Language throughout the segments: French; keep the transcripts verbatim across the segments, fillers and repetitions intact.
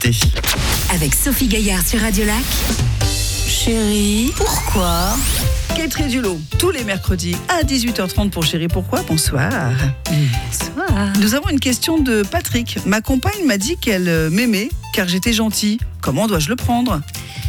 Avec Sophie Gaillard sur Radio Lac. Chérie, pourquoi ? Catherine Dulot, tous les mercredis à dix-huit heures trente pour Chérie Pourquoi. Bonsoir. Bonsoir. Nous avons une question de Patrick. Ma compagne m'a dit qu'elle m'aimait car j'étais gentille. Comment dois-je le prendre ?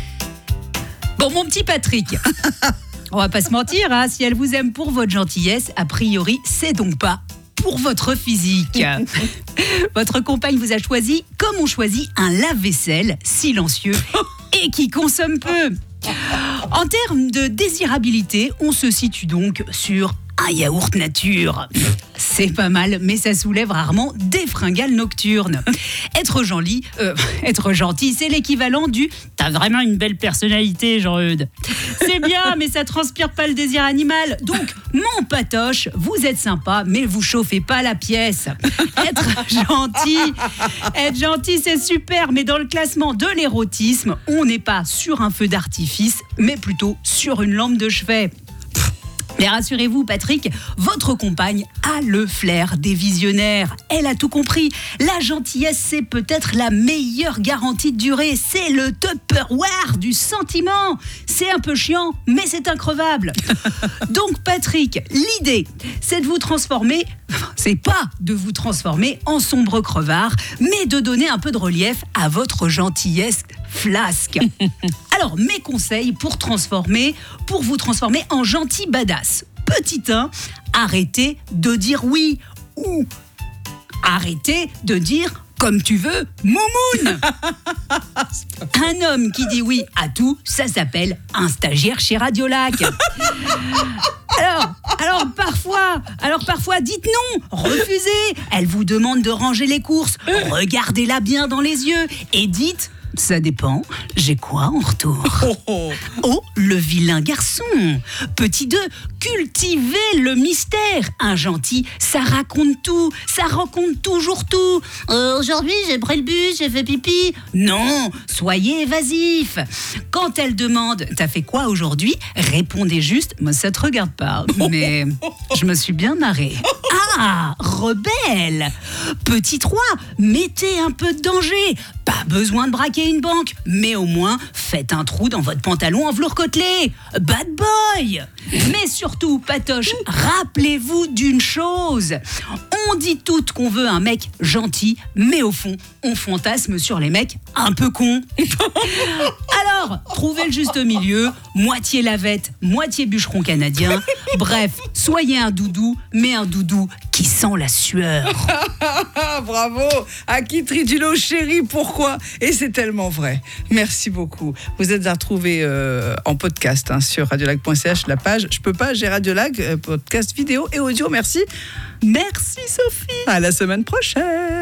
Bon, mon petit Patrick, on va pas se mentir, hein, si elle vous aime pour votre gentillesse, a priori, c'est donc pas pour votre physique. Votre compagne vous a choisi comme on choisit un lave-vaisselle silencieux et qui consomme peu. En termes de désirabilité, on se situe donc sur un yaourt nature. C'est pas mal, mais ça soulève rarement des fringales nocturnes. Être gentil, euh, être gentil, c'est l'équivalent du « t'as vraiment une belle personnalité, Jean-Eudes ». C'est bien, mais ça transpire pas le désir animal. Donc, mon patoche, vous êtes sympa, mais vous chauffez pas la pièce. Être gentil, être gentil, c'est super, mais dans le classement de l'érotisme, on n'est pas sur un feu d'artifice, mais plutôt sur une lampe de chevet. Mais rassurez-vous, Patrick, votre compagne a le flair des visionnaires. Elle a tout compris. La gentillesse, c'est peut-être la meilleure garantie de durée. C'est le Tupperware du sentiment. C'est un peu chiant, mais c'est increvable. Donc, Patrick, l'idée, c'est de vous transformer... C'est pas de vous transformer en sombre crevard, mais de donner un peu de relief à votre gentillesse flasque. Alors, mes conseils pour transformer, pour vous transformer en gentil badass. Petit un, arrêtez de dire oui ou arrêtez de dire comme tu veux, moumoune. Un homme qui dit oui à tout, ça s'appelle un stagiaire chez Radio Lac. Alors, alors parfois, alors parfois, dites non, refusez. Elle vous demande de ranger les courses, regardez-la bien dans les yeux et dites... Ça dépend, j'ai quoi en retour ? Oh, oh. Oh, le vilain garçon. Petit deux, cultivez le mystère. Un gentil, ça raconte tout, ça raconte toujours tout. Euh, aujourd'hui, j'ai pris le bus, j'ai fait pipi. Non, soyez évasif. Quand elle demande, t'as fait quoi aujourd'hui ? Répondez juste, moi ça te regarde pas, mais je me suis bien marrée. Ah, rebelle. Petit trois, mettez un peu de danger. Pas besoin de braquer une banque, mais au moins, faites un trou dans votre pantalon en velours côtelé. Bad boy. Mais surtout, Patoche, rappelez-vous d'une chose. On dit toutes qu'on veut un mec gentil, mais au fond, on fantasme sur les mecs un peu cons. Alors, trouvez le juste milieu, moitié lavette, moitié bûcheron canadien. Bref, soyez un doudou, mais un doudou qui sent la sueur. Bravo à Catherine Dulot, Chérie Pourquoi ? Et c'est tellement vrai. Merci beaucoup. Vous êtes à retrouver euh, en podcast hein, sur radiolac point c h, la page Je peux pas, j'ai Radio Lac, euh, podcast vidéo et audio. Merci. Merci Sophie. À la semaine prochaine.